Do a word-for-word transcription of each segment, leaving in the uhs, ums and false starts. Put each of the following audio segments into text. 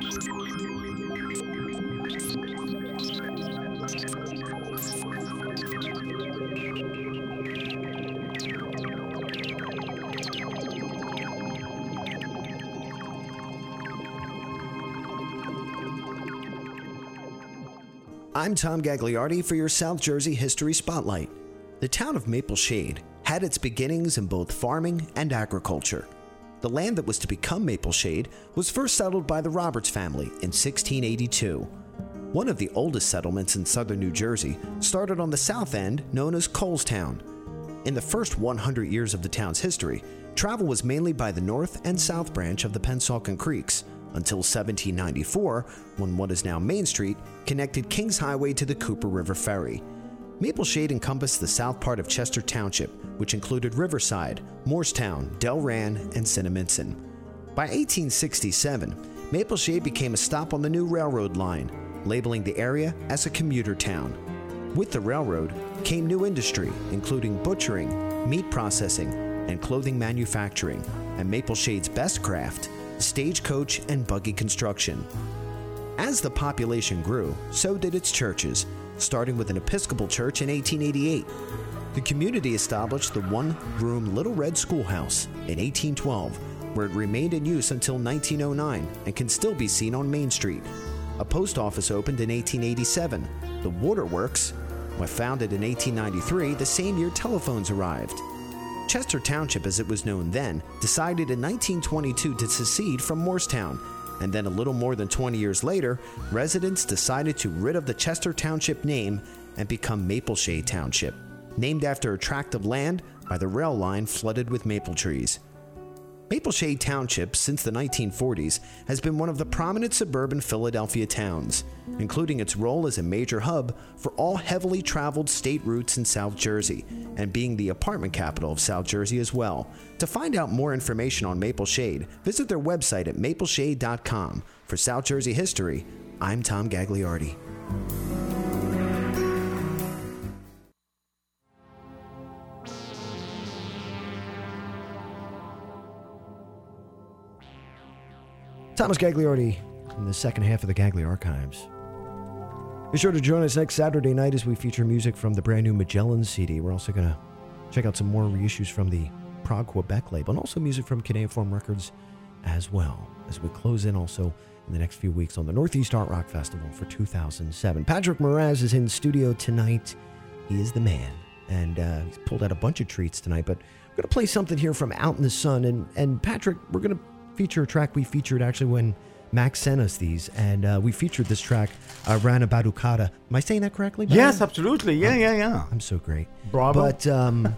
I'm Tom Gagliardi for your South Jersey History Spotlight. The town of Maple Shade had its beginnings in both farming and agriculture. The land that was to become Maple Shade was first settled by the Roberts family in sixteen eighty-two. One of the oldest settlements in southern New Jersey started on the south end, known as Colestown. In the first one hundred years of the town's history, travel was mainly by the north and south branch of the Pennsauken Creeks, until seventeen ninety-four, when what is now Main Street connected Kings Highway to the Cooper River Ferry. Maple Shade encompassed the south part of Chester Township, which included Riverside, Morristown, Delran, and Cinnaminson. By eighteen sixty-seven, Maple Shade became a stop on the new railroad line, labeling the area as a commuter town. With the railroad came new industry, including butchering, meat processing, and clothing manufacturing, and Maple Shade's best craft, stagecoach and buggy construction. As the population grew, so did its churches, starting with an Episcopal church in eighteen eighty-eight. The community established the one-room Little Red Schoolhouse in eighteen twelve, where it remained in use until nineteen oh nine and can still be seen on Main Street. A post office opened in eighteen eighty-seven. The Waterworks was founded in eighteen ninety-three, the same year telephones arrived. Chester Township, as it was known then, decided in nineteen twenty-two to secede from Morristown, and then a little more than twenty years later, residents decided to rid of the Chester Township name and become Maple Shade Township, named after a tract of land by the rail line flooded with maple trees. Maple Shade Township, since the nineteen forties, has been one of the prominent suburban Philadelphia towns, including its role as a major hub for all heavily traveled state routes in South Jersey, and being the apartment capital of South Jersey as well. To find out more information on Maple Shade, visit their website at maple shade dot com. For South Jersey History, I'm Tom Gagliardi. Thomas Gagliardi in the second half of the Gagli Archives. Be sure to join us next Saturday night as we feature music from the brand new Magellan C D. We're also going to check out some more reissues from the Prague Quebec label, and also music from Cuneiform Records as well, as we close in also in the next few weeks on the Northeast Art Rock Festival for two thousand seven. Patrick Moraz is in studio tonight. He is the man, and uh, he's pulled out a bunch of treats tonight, but we're going to play something here from Out in the Sun, and, and Patrick, we're going to feature a track we featured actually when Max sent us these, and uh, we featured this track, uh, Rana Badukata. Am I saying that correctly? Yes, absolutely. Yeah, I'm, yeah, yeah. I'm so great. Bravo. But, um,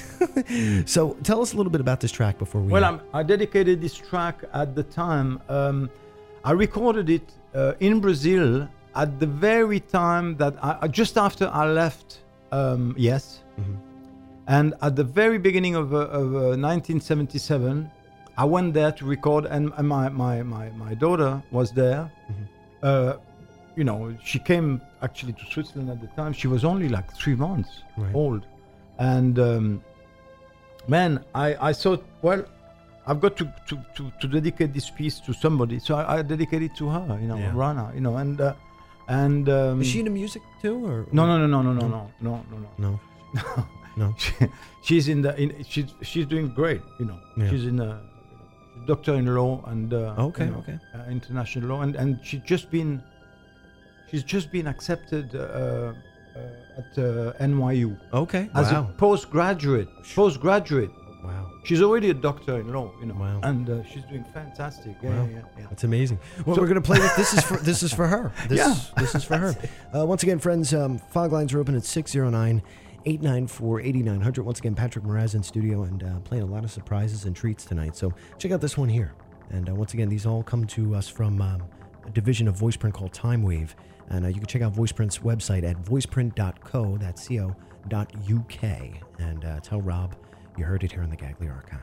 so tell us a little bit about this track before we... Well, I'm, I dedicated this track at the time. Um, I recorded it uh, in Brazil at the very time that, I, just after I left um, Yes. Mm-hmm. And at the very beginning of, uh, of uh, nineteen seventy-seven, I went there to record, and, and my, my, my, my daughter was there. Mm-hmm. Uh, you know, she came actually to Switzerland at the time. She was only like three months right. old. And um, man, I, I thought, well, I've got to, to, to, to dedicate this piece to somebody. So I, I dedicated it to her, you know, yeah. Rana, you know, and... Uh, and um, is she into music too? Or, no, no, no, no, no, no, no, no, no, no. No. No. She, she's in the, in, she's, she's doing great, you know. Yeah. She's in a... doctor in law and uh, okay, you know, okay. Uh, international law, and and she's just been she's just been accepted uh, uh, at uh, N Y U. Okay, as wow. a postgraduate. Postgraduate. Wow. She's already a doctor in law, you know. Wow. And uh, she's doing fantastic. Yeah, wow. yeah, yeah, yeah. That's amazing. Well, so, we're gonna play this. This is for this is for her. This yeah. this is for her. Uh, once again, friends, um, fog lines are open at six oh nine, eight nine four, eight nine hundred. Once again, Patrick Moraz in studio and uh, playing a lot of surprises and treats tonight. So check out this one here. And uh, once again, these all come to us from um, a division of VoicePrint called Time Wave. And uh, you can check out VoicePrint's website at voiceprint dot co, that's C O, dot U K. And uh, tell Rob you heard it here in the Gagli Archives.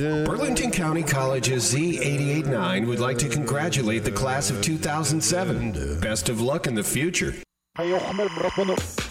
Burlington County College's Z eighty-eight nine would like to congratulate the class of two thousand seven. Best of luck in the future.